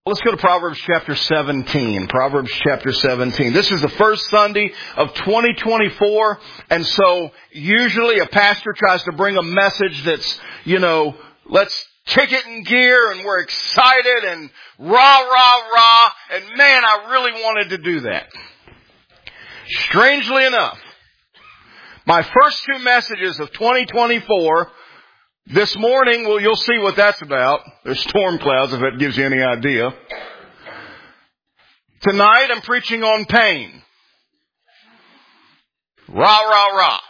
Let's go to Proverbs chapter 17. Proverbs chapter 17. This is the first Sunday of 2024. And so usually a pastor tries to bring a message that's, let's kick it in gear and we're excited and rah, rah, rah. And man, I really wanted to do that. Strangely enough, my first two messages of 2024 this morning, well, you'll see what that's about. There's storm clouds, if that gives you any idea. Tonight, I'm preaching on pain. Rah, rah, rah.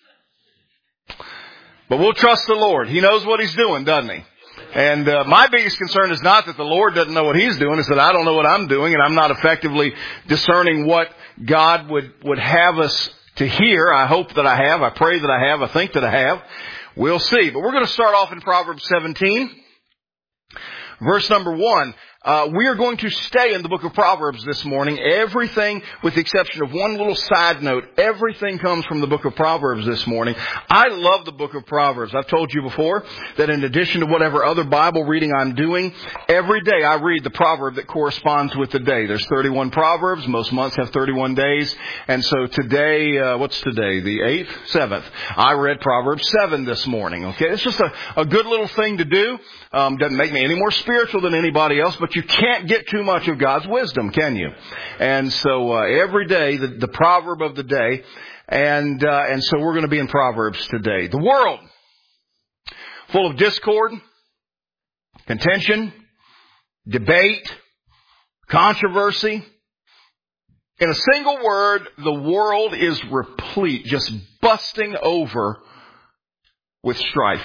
But we'll trust the Lord. He knows what He's doing, doesn't He? And my biggest concern is not that the Lord doesn't know what He's doing. It's that I don't know what I'm doing, and I'm not effectively discerning what God would have us to hear. I hope that I have. I pray that I have. I think that I have. We'll see. But we're going to start off in Proverbs 17, verse number 1. We are going to stay in the book of Proverbs this morning. Everything, with the exception of one little side note, everything comes from the book of Proverbs this morning. I love the book of Proverbs. I've told you before that in addition to whatever other Bible reading I'm doing, every day I read the proverb that corresponds with the day. There's 31 Proverbs. Most months have 31 days. And so today, what's today? The 8th? 7th. I read Proverbs 7 this morning. Okay. It's just a good little thing to do. Doesn't make me any more spiritual than anybody else, but you can't get too much of God's wisdom, can you? And so every day, the proverb of the day, and so we're going to be in Proverbs today. The world, full of discord, contention, debate, controversy. In a single word, the world is replete, just busting over with strife.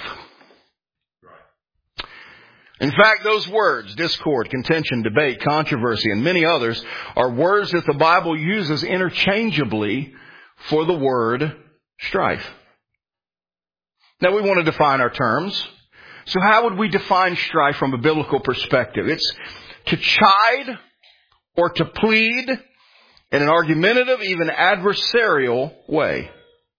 In fact, those words, discord, contention, debate, controversy, and many others, are words that the Bible uses interchangeably for the word strife. Now, we want to define our terms. So how would we define strife from a biblical perspective? It's to chide or to plead in an argumentative, even adversarial way.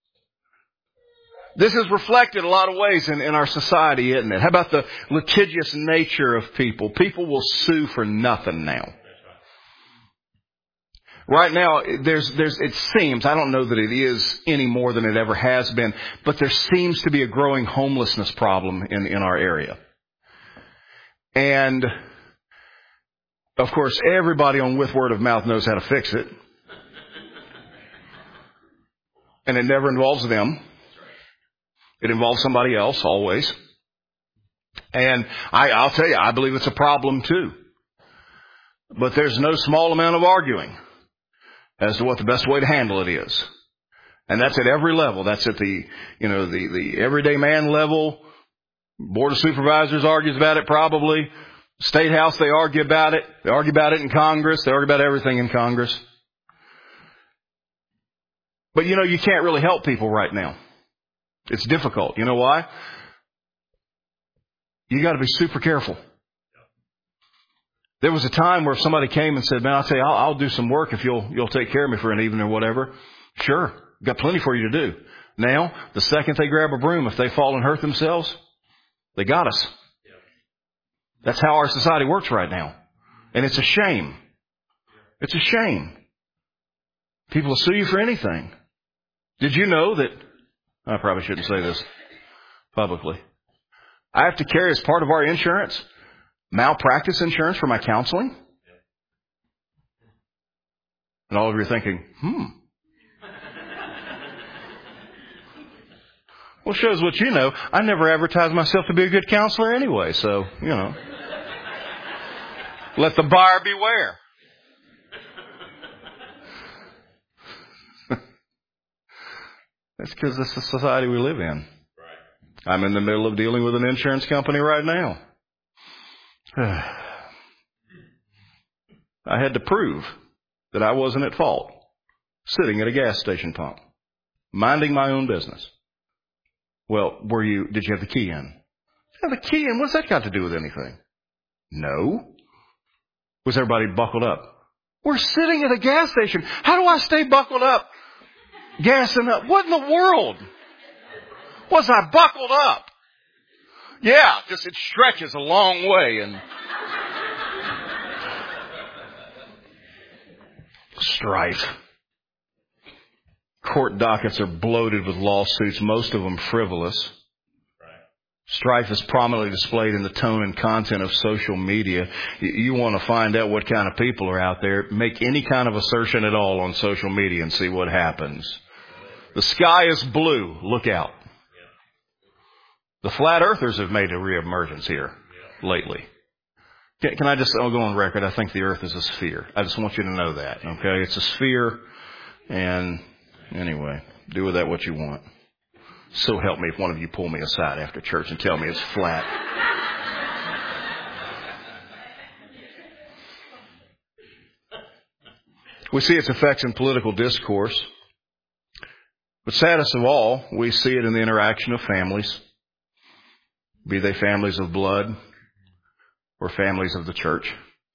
This is reflected a lot of ways in our society, isn't it? How about the litigious nature of people? People will sue for nothing now. Right now, it seems, I don't know that it is any more than it ever has been, but there seems to be a growing homelessness problem in our area. And, of course, everybody on With Word of Mouth knows how to fix it. And it never involves them. It involves somebody else, always. And I'll tell you, I believe it's a problem too. But there's no small amount of arguing as to what the best way to handle it is. And that's at every level. That's at the everyday man level. Board of Supervisors argues about it probably. State House, they argue about it. They argue about it in Congress. They argue about everything in Congress. But you can't really help people right now. It's difficult. You know why? You got to be super careful. There was a time where if somebody came and said, "Man, I'll tell you, I'll do some work if you'll take care of me for an evening or whatever." Sure, got plenty for you to do. Now, the second they grab a broom, if they fall and hurt themselves, they got us. That's how our society works right now, and it's a shame. It's a shame. People will sue you for anything. Did you know that? I probably shouldn't say this publicly. I have to carry as part of our insurance, malpractice insurance for my counseling. And all of you are thinking, Well, shows what you know. I never advertised myself to be a good counselor anyway, so, let the buyer beware. That's because it's the society we live in. Right. I'm in the middle of dealing with an insurance company right now. I had to prove that I wasn't at fault, sitting at a gas station pump, minding my own business. Well, did you have the key in? Have the key in? What's that got to do with anything? No. Was everybody buckled up? We're sitting at a gas station. How do I stay buckled up? Gassing up. What in the world? Was I buckled up? Yeah, just it stretches a long way. And Strife. Court dockets are bloated with lawsuits, most of them frivolous. Strife is prominently displayed in the tone and content of social media. You want to find out what kind of people are out there, make any kind of assertion at all on social media and see what happens. The sky is blue. Look out. The flat earthers have made a reemergence here lately. Can I just, I'll go on record. I think the earth is a sphere. I just want you to know that. Okay. It's a sphere. And anyway, do with that what you want. So help me if one of you pull me aside after church and tell me it's flat. We see its effects in political discourse. But saddest of all, we see it in the interaction of families, be they families of blood or families of the church.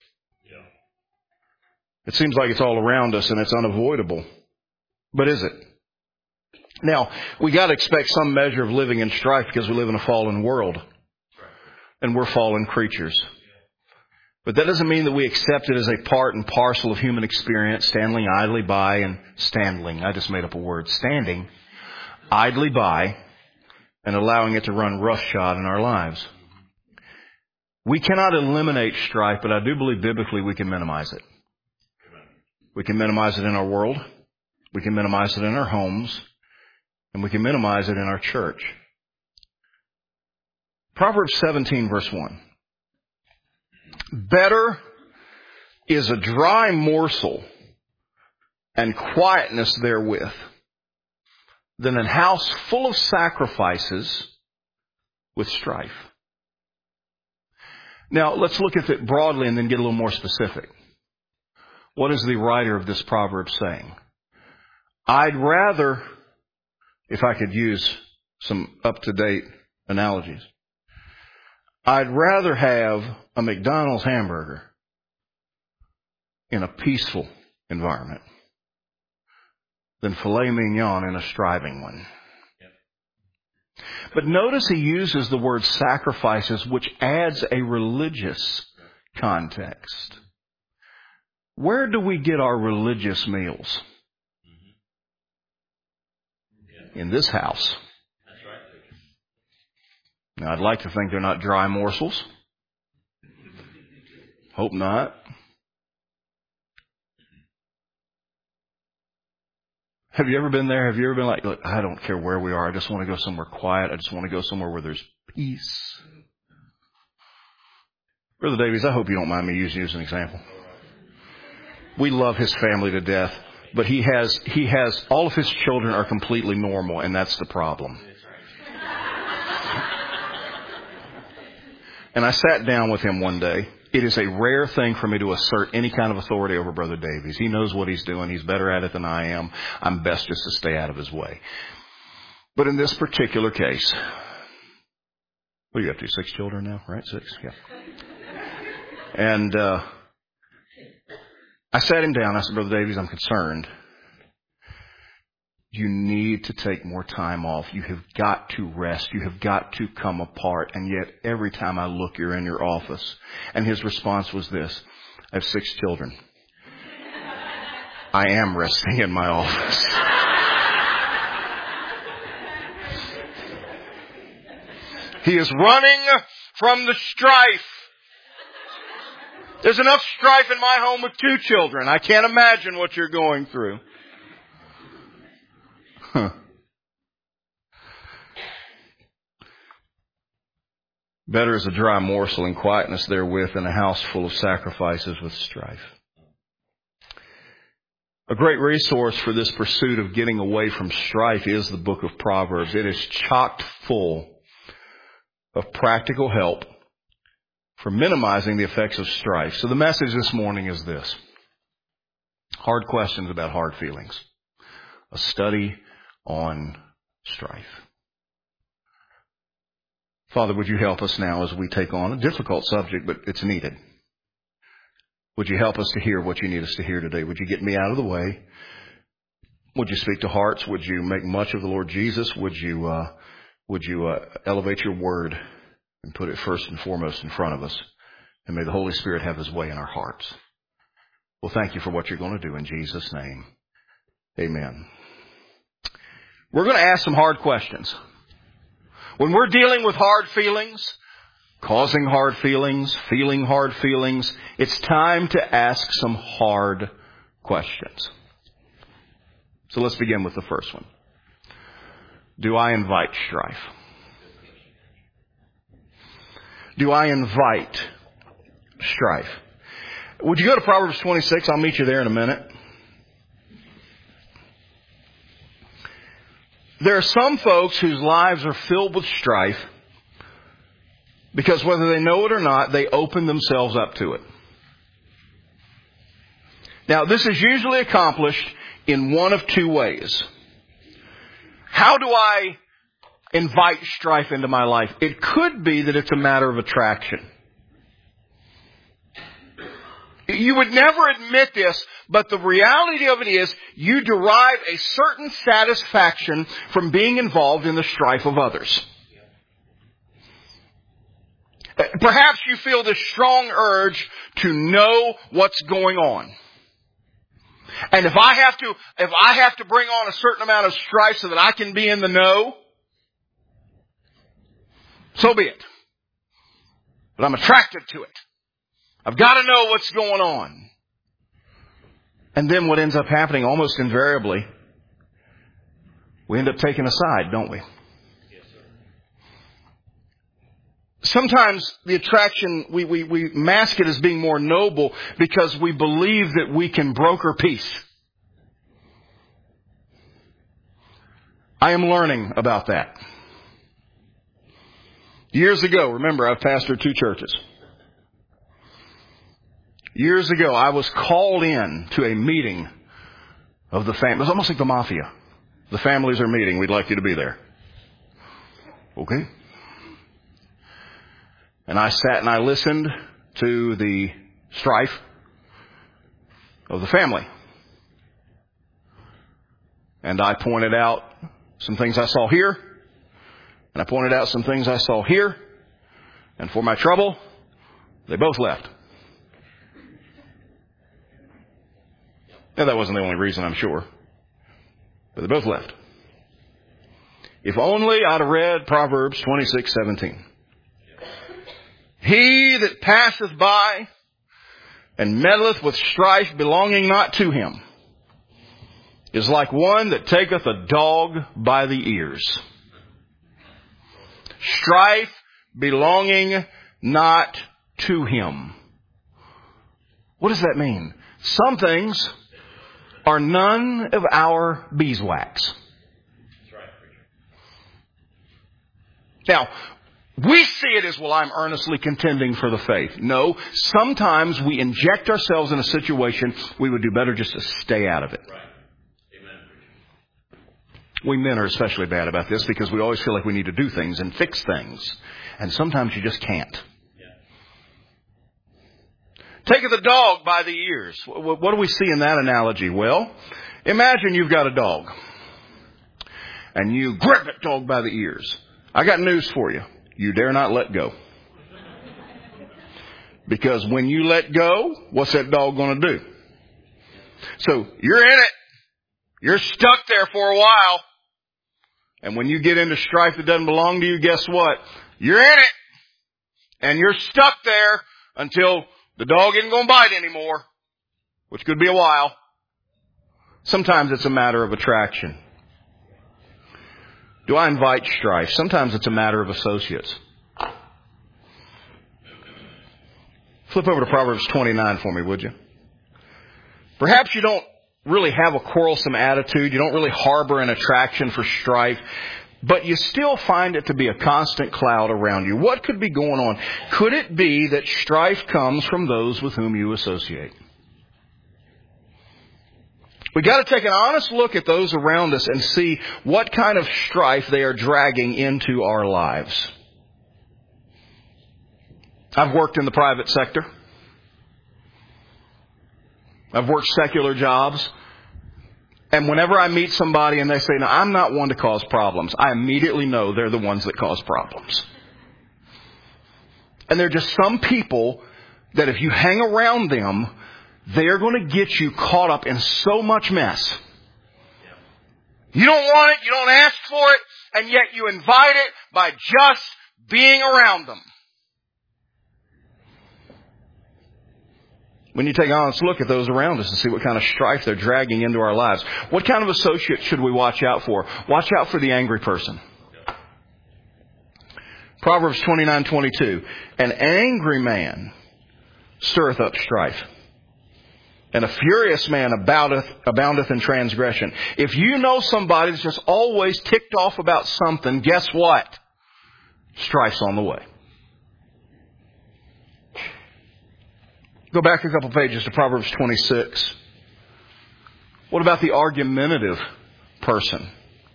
It seems like it's all around us and it's unavoidable. But is it? Now, we got to expect some measure of living in strife because we live in a fallen world. And we're fallen creatures. But that doesn't mean that we accept it as a part and parcel of human experience, standing idly by and standing. I just made up a word. Standing idly by and allowing it to run roughshod in our lives. We cannot eliminate strife, but I do believe biblically we can minimize it. We can minimize it in our world. We can minimize it in our homes. And we can minimize it in our church. Proverbs 17, verse 1. Better is a dry morsel and quietness therewith than a house full of sacrifices with strife. Now, let's look at it broadly and then get a little more specific. What is the writer of this proverb saying? I'd rather, if I could use some up-to-date analogies, I'd rather have a McDonald's hamburger in a peaceful environment than filet mignon in a striving one. But notice he uses the word sacrifices, which adds a religious context. Where do we get our religious meals? In this house. Now, I'd like to think they're not dry morsels. Hope not. Have you ever been there? Have you ever been like, look, I don't care where we are. I just want to go somewhere quiet. I just want to go somewhere where there's peace. Brother Davies, I hope you don't mind me using you as an example. We love his family to death, but he has all of his children are completely normal, and that's the problem. And I sat down with him one day. It is a rare thing for me to assert any kind of authority over Brother Davies. He knows what he's doing. He's better at it than I am. I'm best just to stay out of his way. But in this particular case, what are you up to? 6 children now, right? 6? Yeah. And I sat him down. I said, Brother Davies, I'm concerned. You need to take more time off. You have got to rest. You have got to come apart. And yet every time I look, you're in your office. And his response was this: I have 6 children. I am resting in my office. He is running from the strife. There's enough strife in my home with 2 children. I can't imagine what you're going through. Better is a dry morsel and quietness therewith than a house full of sacrifices with strife. A great resource for this pursuit of getting away from strife is the book of Proverbs. It is chock full of practical help for minimizing the effects of strife. So the message this morning is this: hard questions about hard feelings. A study on strife. Father, would you help us now as we take on a difficult subject, but it's needed. Would you help us to hear what you need us to hear today? Would you get me out of the way? Would you speak to hearts? Would you make much of the Lord Jesus? Would you elevate your word and put it first and foremost in front of us? And may the Holy Spirit have his way in our hearts. Well, thank you for what you're going to do in Jesus' name. Amen. We're going to ask some hard questions. When we're dealing with hard feelings, causing hard feelings, feeling hard feelings, it's time to ask some hard questions. So let's begin with the first one. Do I invite strife? Do I invite strife? Would you go to Proverbs 26? I'll meet you there in a minute. There are some folks whose lives are filled with strife because whether they know it or not, they open themselves up to it. Now, this is usually accomplished in one of two ways. How do I invite strife into my life? It could be that it's a matter of attraction. You would never admit this, but the reality of it is you derive a certain satisfaction from being involved in the strife of others. Perhaps you feel this strong urge to know what's going on. And if I have to bring on a certain amount of strife so that I can be in the know, so be it. But I'm attracted to it. I've got to know what's going on. And then what ends up happening almost invariably, we end up taking a side, don't we? Yes, sir. Sometimes the attraction, we mask it as being more noble because we believe that we can broker peace. I am learning about that. Years ago, remember, I've pastored 2 churches. Years ago, I was called in to a meeting of the family. It was almost like the mafia. The families are meeting. We'd like you to be there. Okay. And I sat and I listened to the strife of the family. And I pointed out some things I saw here. And I pointed out some things I saw here. And for my trouble, they both left. Now, that wasn't the only reason, I'm sure. But they both left. If only I'd have read Proverbs 26:17. He that passeth by and meddleth with strife belonging not to him is like one that taketh a dog by the ears. Strife belonging not to him. What does that mean? Some things are none of our beeswax. Now, we see it as, well, I'm earnestly contending for the faith. No, sometimes we inject ourselves in a situation we would do better just to stay out of it. Right. Amen. We men are especially bad about this because we always feel like we need to do things and fix things. And sometimes you just can't. Taketh a dog by the ears. What do we see in that analogy? Well, imagine you've got a dog. And you grab that dog by the ears. I got news for you. You dare not let go. Because when you let go, what's that dog going to do? So you're in it. You're stuck there for a while. And when you get into strife that doesn't belong to you, guess what? You're in it. And you're stuck there until the dog isn't going to bite anymore, which could be a while. Sometimes it's a matter of attraction. Do I invite strife? Sometimes it's a matter of associates. Flip over to Proverbs 29 for me, would you? Perhaps you don't really have a quarrelsome attitude. You don't really harbor an attraction for strife. But you still find it to be a constant cloud around you. What could be going on? Could it be that strife comes from those with whom you associate? We've got to take an honest look at those around us and see what kind of strife they are dragging into our lives. I've worked in the private sector. I've worked secular jobs. And whenever I meet somebody and they say, no, I'm not one to cause problems, I immediately know they're the ones that cause problems. And there are just some people that if you hang around them, they are going to get you caught up in so much mess. You don't want it, you don't ask for it, and yet you invite it by just being around them. We need to take an honest look at those around us and see what kind of strife they're dragging into our lives. What kind of associate should we watch out for? Watch out for the angry person. Proverbs 29:22. An angry man stirreth up strife, and a furious man aboundeth in transgression. If you know somebody that's just always ticked off about something, guess what? Strife's on the way. Go back a couple pages to Proverbs 26. What about the argumentative person?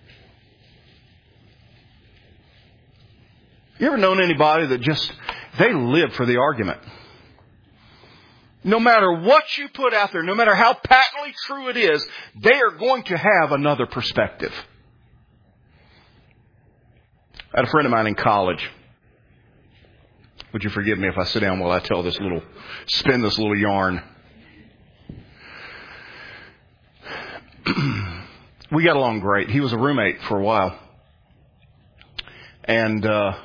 You ever known anybody that just, they live for the argument? No matter what you put out there, no matter how patently true it is, they are going to have another perspective. I had a friend of mine in college. Would you forgive me if I sit down while I spin this little yarn? We got along great. He was a roommate for a while. And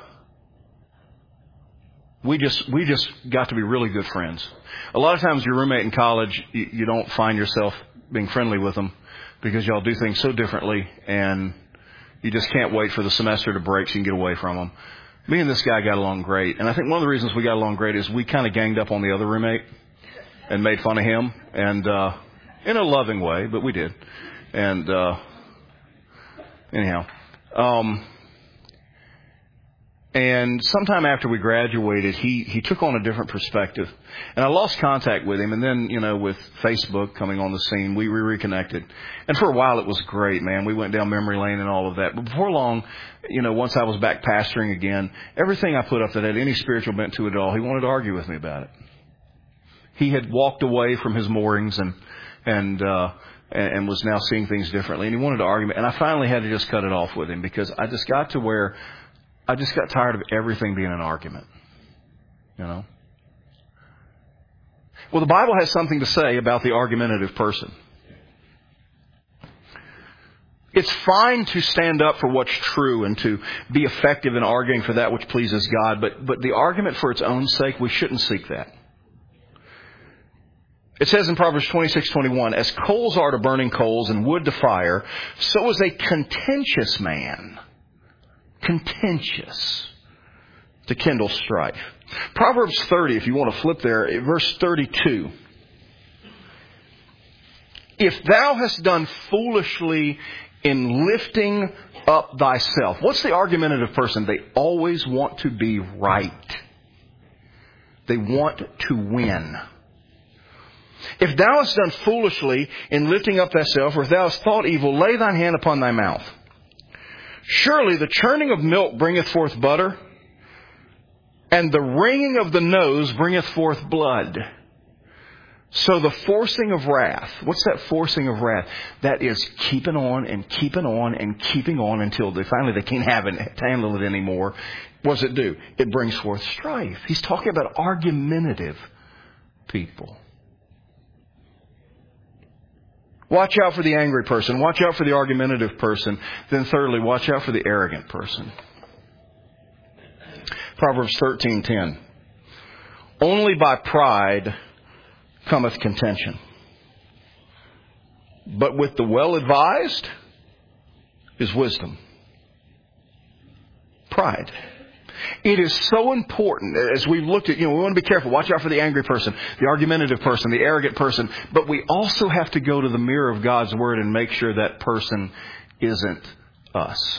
we just got to be really good friends. A lot of times your roommate in college, you don't find yourself being friendly with them because y'all do things so differently, and you just can't wait for the semester to break so you can get away from them. Me and this guy got along great. And I think one of the reasons we got along great is we kind of ganged up on the other roommate and made fun of him. And in a loving way, but we did. And anyhow. And sometime after we graduated, he took on a different perspective. And I lost contact with him. And then, with Facebook coming on the scene, we reconnected. And for a while, it was great, man. We went down memory lane and all of that. But before long, once I was back pastoring again, everything I put up that had any spiritual bent to it at all, he wanted to argue with me about it. He had walked away from his moorings and was now seeing things differently. And he wanted to argue. And I finally had to just cut it off with him because I just got to where I just got tired of everything being an argument. Well, the Bible has something to say about the argumentative person. It's fine to stand up for what's true and to be effective in arguing for that which pleases God, but the argument for its own sake, we shouldn't seek that. It says in Proverbs 26:21, as coals are to burning coals and wood to fire, so is a contentious man contentious to kindle strife. Proverbs 30, if you want to flip there, verse 32. If thou hast done foolishly in lifting up thyself. What's the argumentative person? They always want to be right. They want to win. If thou hast done foolishly in lifting up thyself, or if thou hast thought evil, lay thine hand upon thy mouth. Surely the churning of milk bringeth forth butter, and the wringing of the nose bringeth forth blood. So the forcing of wrath, what's that forcing of wrath? That is keeping on and keeping on and keeping on until they can't handle it anymore. What does it do? It brings forth strife. He's talking about argumentative people. Watch out for the angry person. Watch out for the argumentative person. Then thirdly, watch out for the arrogant person. Proverbs 13:10. Only by pride cometh contention, but with the well-advised is wisdom. Pride. It is so important, as we've looked at, we want to be careful. Watch out for the angry person, the argumentative person, the arrogant person. But we also have to go to the mirror of God's Word and make sure that person isn't us.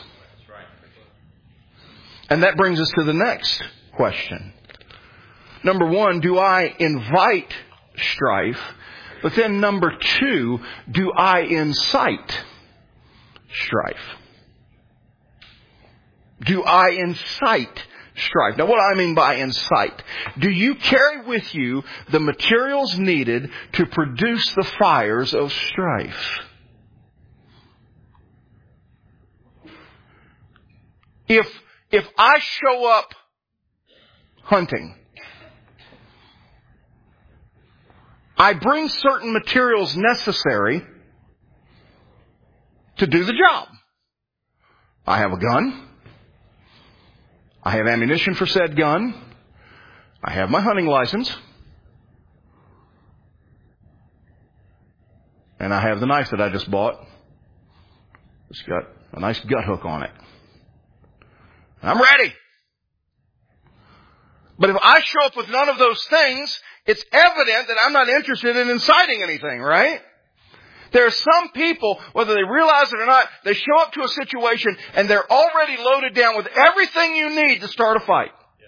And that brings us to the next question. Number one, do I invite strife? But then number two, do I incite strife? Do I incite strife? Now, what do I mean by incite? Do you carry with you the materials needed to produce the fires of strife? If I show up I bring certain materials necessary to do the job. I have a gun. I have ammunition for said gun. I have my hunting license. And I have the knife that I just bought. It's got a nice gut hook on it. I'm ready. But if I show up with none of those things, it's evident that I'm not interested in inciting anything, right? There are some people, whether they realize it or not, they show up to a situation and they're already loaded down with everything you need to start a fight.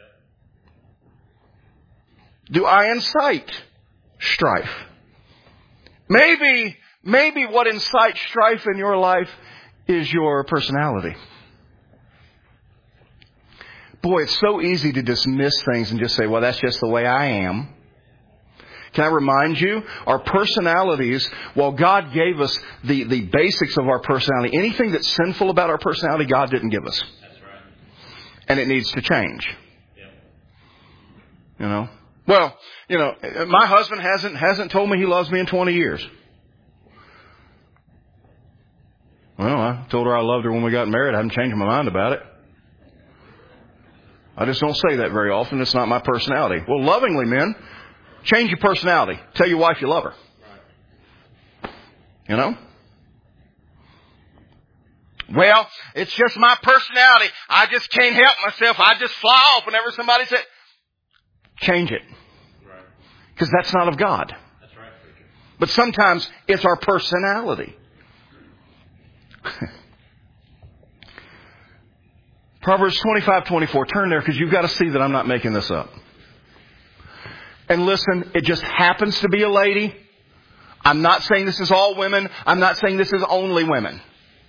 Do I incite strife? Maybe what incites strife in your life is your personality. Boy, it's so easy to dismiss things and just say, well, that's just the way I am. Can I remind you, our personalities, while God gave us the basics of our personality, anything that's sinful about our personality, God didn't give us. That's right. And it needs to change. Yep. You know? Well, you know, my husband hasn't told me he loves me in 20 years. Well, I told her I loved her when we got married. I haven't changed my mind about it. I just don't say that very often. It's not my personality. Well, lovingly, men, change your personality. Tell your wife you love her. You know? Well, it's just my personality. I just can't help myself. I just fly off whenever somebody says, change it. Because that's not of God. That's right. But sometimes it's our personality. Proverbs 25:24. Turn there because you've got to see that I'm not making this up. And listen, it just happens to be a lady. I'm not saying this is all women. I'm not saying this is only women.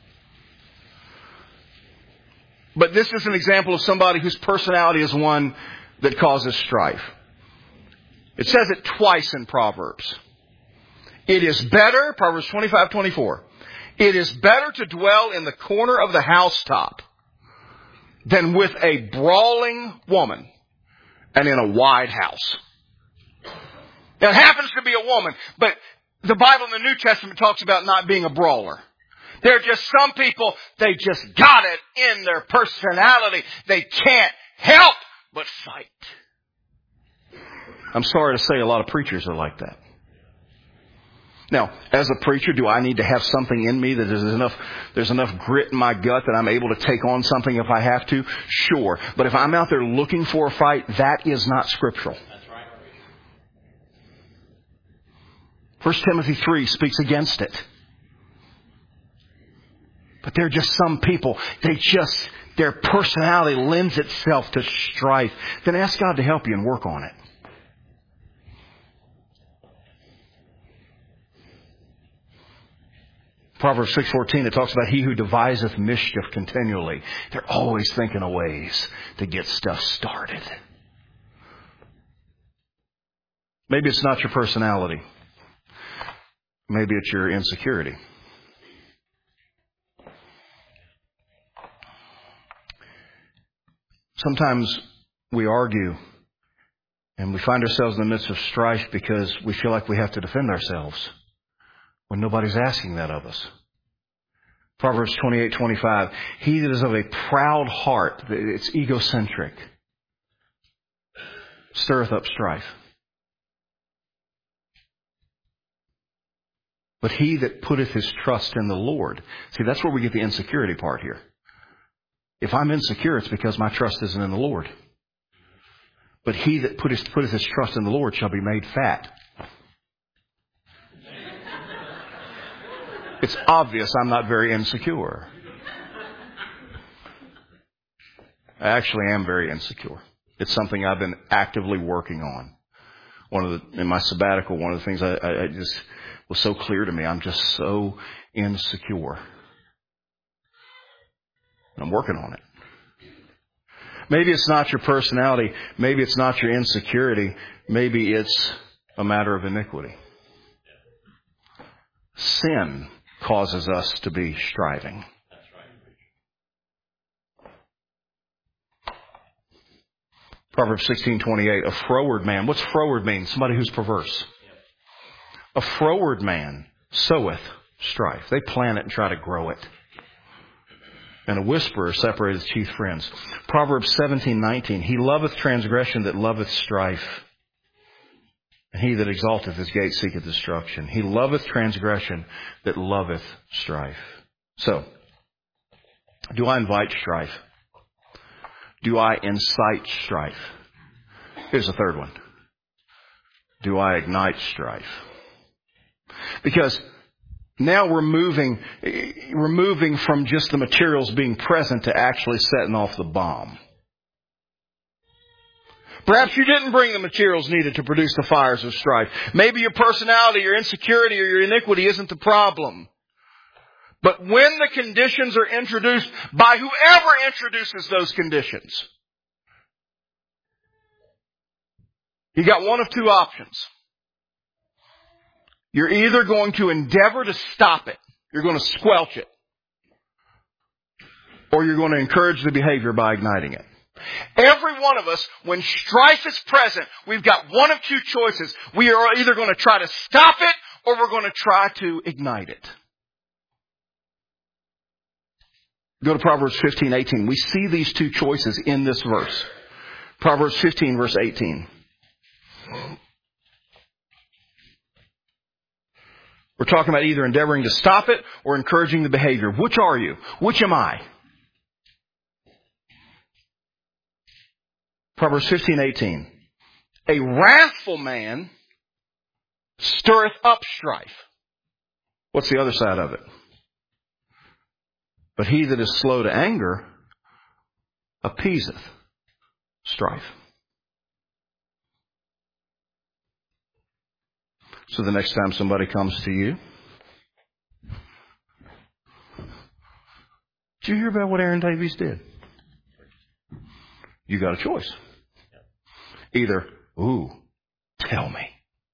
But this is an example of somebody whose personality is one that causes strife. It says it twice in Proverbs. It is better, Proverbs 25:24. It is better to dwell in the corner of the housetop than with a brawling woman and in a wide house. Now, it happens to be a woman, but the Bible in the New Testament talks about not being a brawler. There are just some people, they just got it in their personality. They can't help but fight. I'm sorry to say a lot of preachers are like that. Now, as a preacher, do I need to have something in me that there's enough grit in my gut that I'm able to take on something if I have to? Sure. But if I'm out there looking for a fight, that is not scriptural. That's right. 1 Timothy 3 speaks against it. But there are just some people, their personality lends itself to strife. Then ask God to help you and work on it. Proverbs 6:14, it talks about he who deviseth mischief continually. They're always thinking of ways to get stuff started. Maybe it's not your personality. Maybe it's your insecurity. Sometimes we argue and we find ourselves in the midst of strife because we feel like we have to defend ourselves when nobody's asking that of us. Proverbs 28:25, he that is of a proud heart, it's egocentric, stirreth up strife. But he that putteth his trust in the Lord. See, that's where we get the insecurity part here. If I'm insecure, it's because my trust isn't in the Lord. But he that putteth his trust in the Lord shall be made fat. It's obvious I'm not very insecure. I actually am very insecure. It's something I've been actively working on. In my sabbatical, one of the things I just was so clear to me, I'm just so insecure. And I'm working on it. Maybe it's not your personality. Maybe it's not your insecurity. Maybe it's a matter of iniquity. Sin causes us to be striving. That's right. Proverbs 16:28, a froward man. What's froward mean? Somebody who's perverse. A froward man soweth strife. They plant it and try to grow it. And a whisperer separateth chief friends. Proverbs 17:19. He loveth transgression that loveth strife. And he that exalteth his gate seeketh destruction. He loveth transgression that loveth strife. So, do I invite strife? Do I incite strife? Here's the third one. Do I ignite strife? Because now we're moving from just the materials being present to actually setting off the bomb. Perhaps you didn't bring the materials needed to produce the fires of strife. Maybe your personality, your insecurity, or your iniquity isn't the problem. But when the conditions are introduced by whoever introduces those conditions, you got one of two options. You're either going to endeavor to stop it, you're going to squelch it, or you're going to encourage the behavior by igniting it. Every one of us, when strife is present, we've got one of two choices. We are either going to try to stop it, or we're going to try to ignite it. Go to Proverbs 15:18. We see these two choices in this verse. Proverbs 15, verse 18. We're talking about either endeavoring to stop it or encouraging the behavior. Which are you? Which am I? Proverbs 15:18. A wrathful man stirreth up strife. What's the other side of it? But he that is slow to anger appeaseth strife. So the next time somebody comes to you, did you hear about what Aaron Davies did? You got a choice. Either, ooh, tell me.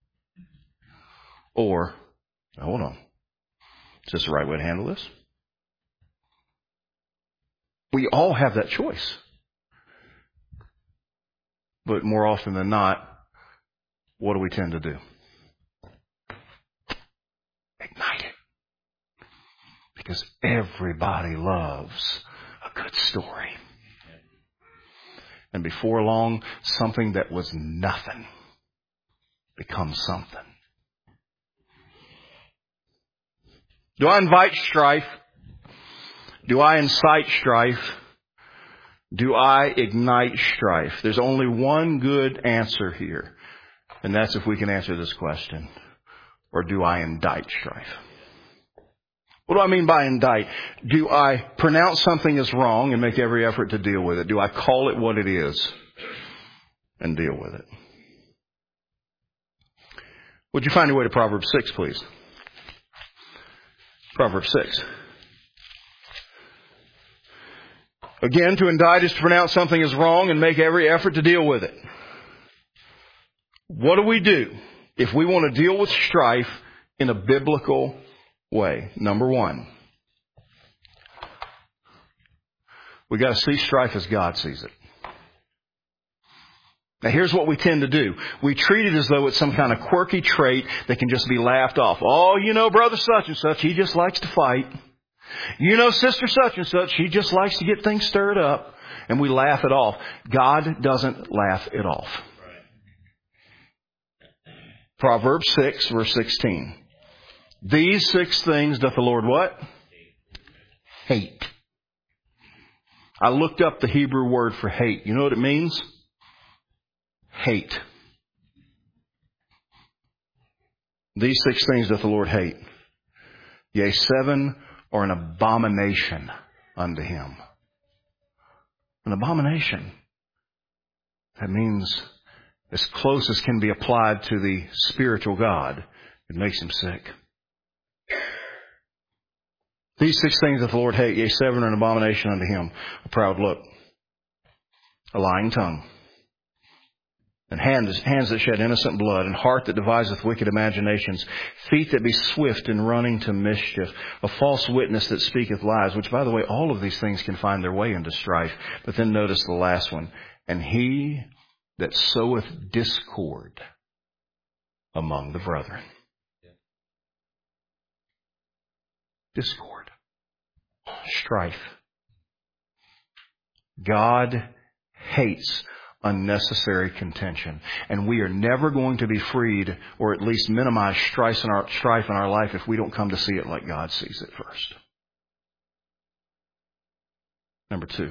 Or, hold on. Is this the right way to handle this? We all have that choice. But more often than not, what do we tend to do? Ignite it. Because everybody loves a good story. And before long, something that was nothing becomes something. Do I invite strife? Do I incite strife? Do I ignite strife? There's only one good answer here. And that's if we can answer this question. Or do I indict strife? What do I mean by indict? Do I pronounce something as wrong and make every effort to deal with it? Do I call it what it is and deal with it? Would you find your way to Proverbs 6, please? Proverbs 6. Again, to indict is to pronounce something as wrong and make every effort to deal with it. What do we do if we want to deal with strife in a biblical way? Number one, we got to see strife as God sees it. Now here's what we tend to do. We treat it as though it's some kind of quirky trait that can just be laughed off. Oh, you know, brother such and such, he just likes to fight. You know, sister such and such, she just likes to get things stirred up. And we laugh it off. God doesn't laugh it off. Proverbs 6, verse 16. These 6 things doth the Lord what? Hate. I looked up the Hebrew word for hate. You know what it means? Hate. These 6 things doth the Lord hate. Yea, 7 are an abomination unto him. An abomination. That means as close as can be applied to the spiritual God. It makes him sick. These 6 things that the Lord hate, yea, 7 are an abomination unto him. A proud look, a lying tongue, and hands that shed innocent blood, and heart that deviseth wicked imaginations, feet that be swift in running to mischief, a false witness that speaketh lies, which, by the way, all of these things can find their way into strife. But then notice the last one. And he that soweth discord among the brethren. discord, strife. God hates unnecessary contention. And we are never going to be freed, or at least minimize strife in our life, if we don't come to see it like God sees it first. Number 2.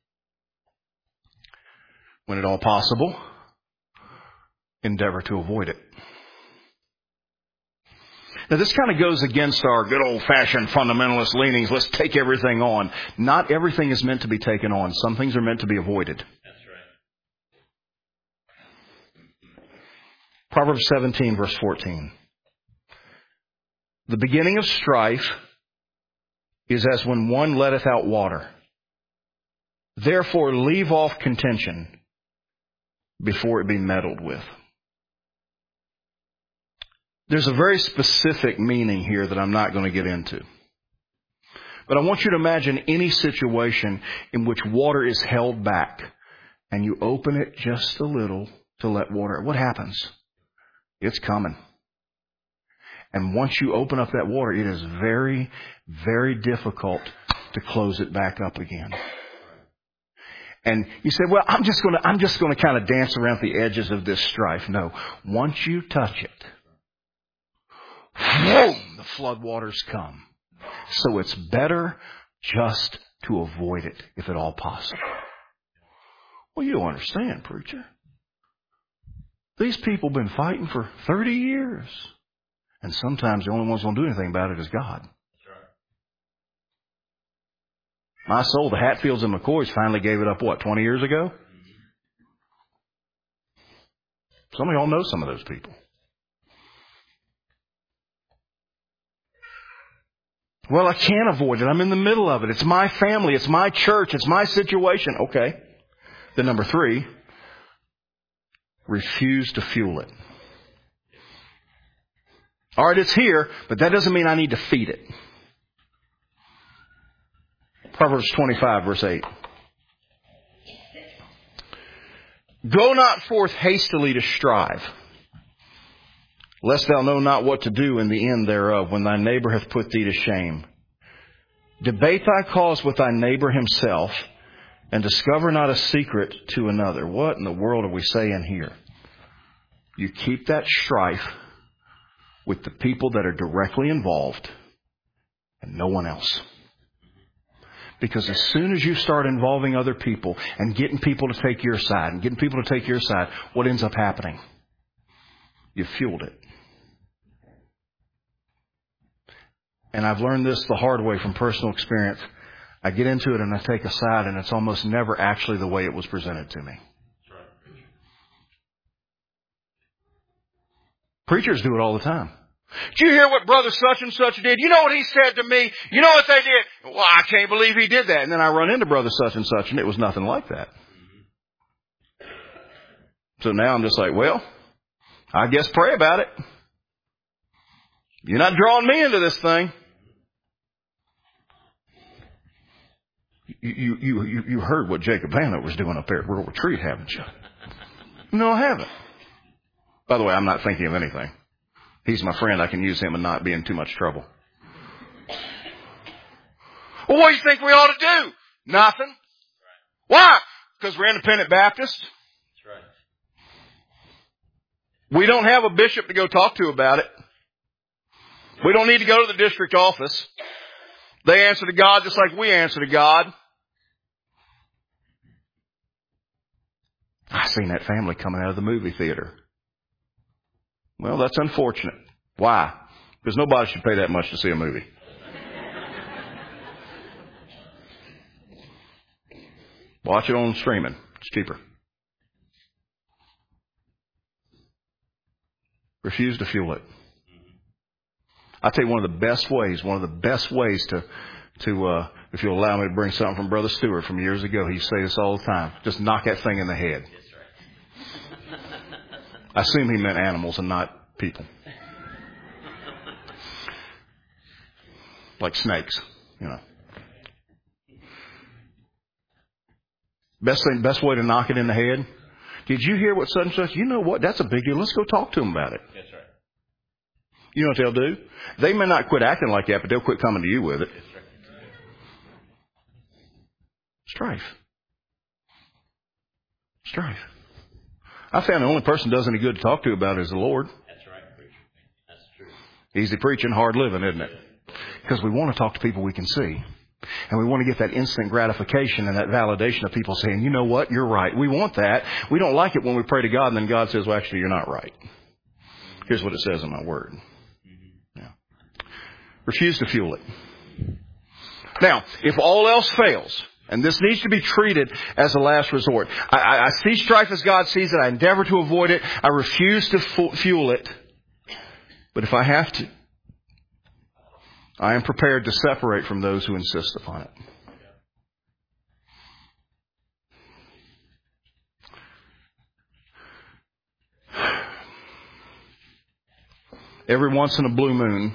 When at all possible, endeavor to avoid it. Now, this kind of goes against our good old-fashioned fundamentalist leanings. Let's take everything on. Not everything is meant to be taken on. Some things are meant to be avoided. That's right. Proverbs 17, verse 14. The beginning of strife is as when one letteth out water. Therefore leave off contention before it be meddled with. There's a very specific meaning here that I'm not going to get into. But I want you to imagine any situation in which water is held back and you open it just a little to let water. What happens? It's coming. And once you open up that water, it is very, very difficult to close it back up again. And you say, well, I'm just going to kind of dance around the edges of this strife. No. Once you touch it, boom, the floodwaters come. So it's better just to avoid it, if at all possible. Well, you don't understand, preacher. These people have been fighting for 30 years. And sometimes the only one's going to do anything about it is God. That's right. My soul, the Hatfields and McCoys finally gave it up, 20 years ago? Some of y'all know some of those people. Well, I can't avoid it. I'm in the middle of it. It's my family. It's my church. It's my situation. Okay. Then number 3, refuse to fuel it. All right, it's here, but that doesn't mean I need to feed it. Proverbs 25, verse 8. Go not forth hastily to strive, lest thou know not what to do in the end thereof, when thy neighbor hath put thee to shame. Debate thy cause with thy neighbor himself, and discover not a secret to another. What in the world are we saying here? You keep that strife with the people that are directly involved and no one else. Because as soon as you start involving other people and getting people to take your side and getting people to take your side, what ends up happening? You've fueled it. And I've learned this the hard way from personal experience. I get into it and I take a side, and it's almost never actually the way it was presented to me. Preachers do it all the time. Did you hear what brother such and such did? You know what he said to me? You know what they did? Well, I can't believe he did that. And then I run into brother such and such, and it was nothing like that. So now I'm just like, well, I guess pray about it. You're not drawing me into this thing. You heard what Jacob Vanna was doing up there at Rural Retreat, haven't you? No, I haven't. By the way, I'm not thinking of anything. He's my friend. I can use him and not be in too much trouble. Well, what do you think we ought to do? Nothing. Why? Because we're independent Baptists. That's right. We don't have a bishop to go talk to about it. We don't need to go to the district office. They answer to God just like we answer to God. I seen that family coming out of the movie theater. Well, that's unfortunate. Why? Because nobody should pay that much to see a movie. Watch it on streaming. It's cheaper. Refuse to fuel it. I'll tell you one of the best ways to if you'll allow me to bring something from Brother Stewart from years ago. He used to say this all the time. Just knock that thing in the head. I assume he meant animals and not people. Like snakes, you know. Best way to knock it in the head. Did you hear what such and such? You know what? That's a big deal. Let's go talk to him about it. That's right. You know what they'll do? They may not quit acting like that, but they'll quit coming to you with it. Strife. Strife. I found the only person who does any good to talk to about it is the Lord. That's right, preacher. That's true. Easy preaching, hard living, isn't it? Because we want to talk to people we can see. And we want to get that instant gratification and that validation of people saying, you know what, you're right. We want that. We don't like it when we pray to God and then God says, well, actually, you're not right. Here's what it says in my word. Yeah. Refuse to fuel it. Now, if all else fails, and this needs to be treated as a last resort. I see strife as God sees it. I endeavor to avoid it. I refuse to fuel it. But if I have to, I am prepared to separate from those who insist upon it. Every once in a blue moon,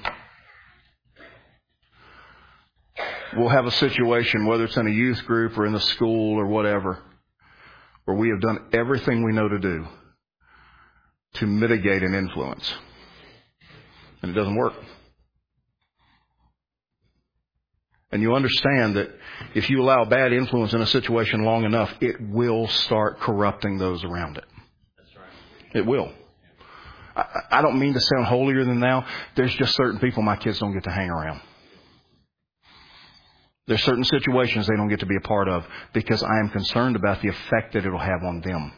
we'll have a situation, whether it's in a youth group or in the school or whatever, where we have done everything we know to do to mitigate an influence. And it doesn't work. And you understand that if you allow bad influence in a situation long enough, it will start corrupting those around it. That's right. It will. I don't mean to sound holier than thou. There's just certain people my kids don't get to hang around. There's certain situations they don't get to be a part of because I am concerned about the effect that it'll have on them.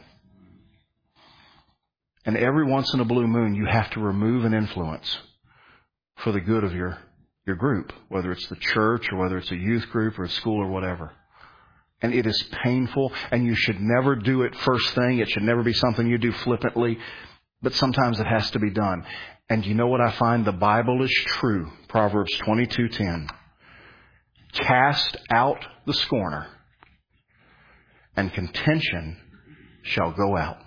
And every once in a blue moon, you have to remove an influence for the good of your group, whether it's the church or whether it's a youth group or a school or whatever. And it is painful, and you should never do it first thing. It should never be something you do flippantly, but sometimes it has to be done. And you know what I find? The Bible is true. Proverbs 22:10. Cast out the scorner, and contention shall go out.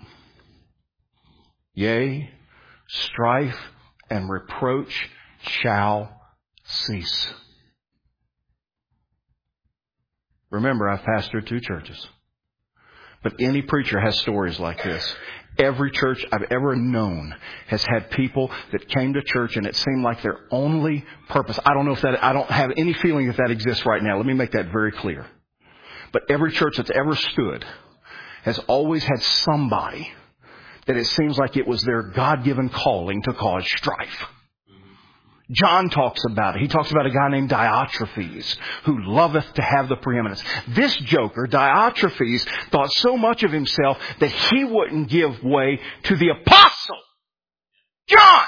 Yea, strife and reproach shall cease. Remember, I've pastored 2 churches. But any preacher has stories like this. Every church I've ever known has had people that came to church and it seemed like their only purpose. I don't have any feeling that exists right now. Let me make that very clear. But every church that's ever stood has always had somebody that it seems like it was their God-given calling to cause strife. John talks about it. He talks about a guy named Diotrephes who loveth to have the preeminence. This joker, Diotrephes, thought so much of himself that he wouldn't give way to the apostle, John.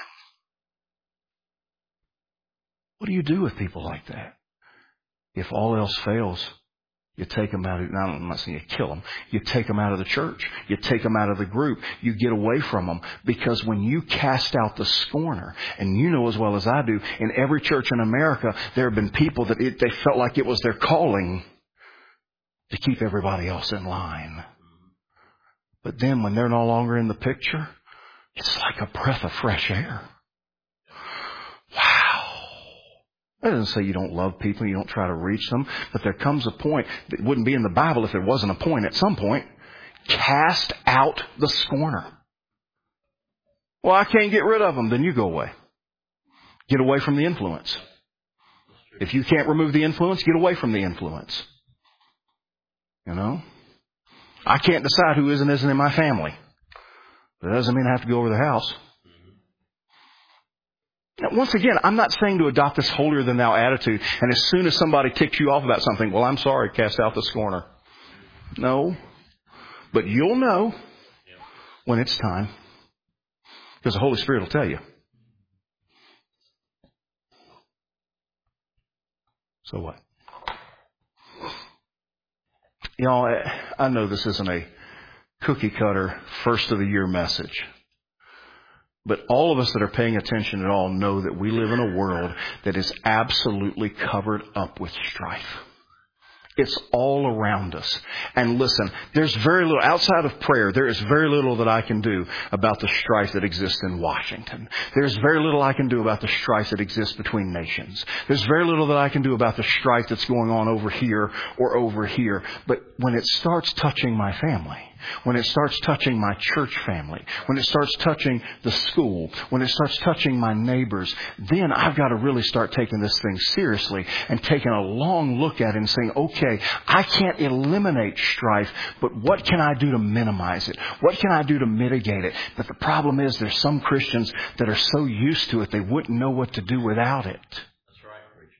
What do you do with people like that? If all else fails, you take them out. I'm not saying you kill them. You take them out of the church. You take them out of the group. You get away from them. Because when you cast out the scorner, and you know as well as I do, in every church in America, there have been people that they felt like it was their calling to keep everybody else in line. But then when they're no longer in the picture, it's like a breath of fresh air. Wow. That doesn't say you don't love people, you don't try to reach them, but there comes a point that wouldn't be in the Bible if there wasn't a point at some point. Cast out the scorner. Well, I can't get rid of them. Then you go away. Get away from the influence. If you can't remove the influence, get away from the influence. You know? I can't decide who is and isn't in my family. That doesn't mean I have to go over the house. Now, once again, I'm not saying to adopt this holier than thou attitude, and as soon as somebody ticks you off about something, well, I'm sorry, cast out the scorner. No. But you'll know when it's time. Because the Holy Spirit will tell you. So what? Y'all, I know this isn't a cookie cutter first of the year message. But all of us that are paying attention at all know that we live in a world that is absolutely covered up with strife. It's all around us. And listen, there's very little, outside of prayer, there is very little that I can do about the strife that exists in Washington. There's very little I can do about the strife that exists between nations. There's very little that I can do about the strife that's going on over here or over here. But when it starts touching my family, when it starts touching my church family, when it starts touching the school, when it starts touching my neighbors, then I've got to really start taking this thing seriously and taking a long look at it and saying, okay, I can't eliminate strife, but what can I do to minimize it? What can I do to mitigate it? But the problem is there's some Christians that are so used to it, they wouldn't know what to do without it. That's right, preacher.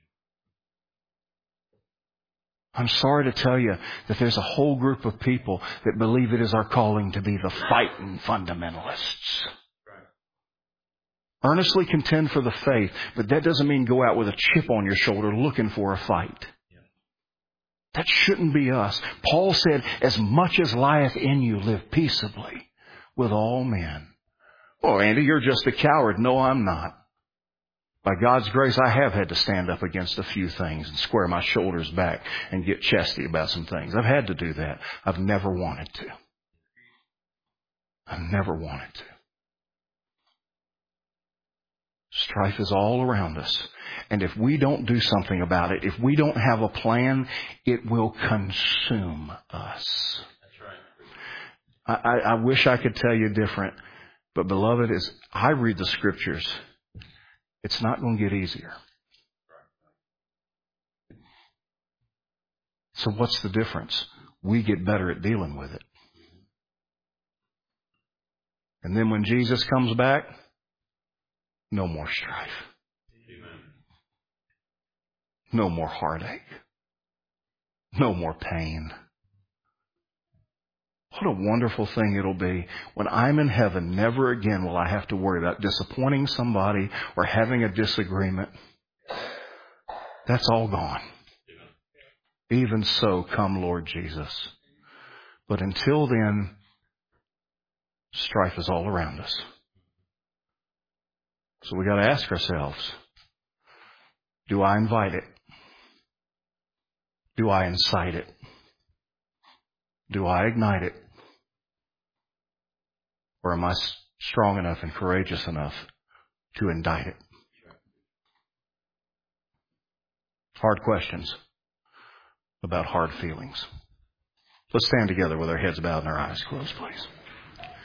I'm sorry to tell you that there's a whole group of people that believe it is our calling to be the fighting fundamentalists. Right. Earnestly contend for the faith, but that doesn't mean go out with a chip on your shoulder looking for a fight. Yeah. That shouldn't be us. Paul said, as much as lieth in you, live peaceably with all men. Oh, Andy, you're just a coward. No, I'm not. By God's grace, I have had to stand up against a few things and square my shoulders back and get chesty about some things. I've had to do that. I've never wanted to. I've never wanted to. Strife is all around us. And if we don't do something about it, if we don't have a plan, it will consume us. That's right. I wish I could tell you different. But beloved, as I read the Scriptures, it's not going to get easier. So what's the difference? We get better at dealing with it. And then when Jesus comes back, no more strife. Amen. No more heartache. No more pain. What a wonderful thing it'll be when I'm in heaven. Never again will I have to worry about disappointing somebody or having a disagreement. That's all gone. Even so, come Lord Jesus. But until then, strife is all around us. So we got to ask ourselves, do I invite it? Do I incite it? Do I ignite it? Or am I strong enough and courageous enough to indict it? Hard questions about hard feelings. Let's stand together with our heads bowed and our eyes closed, please.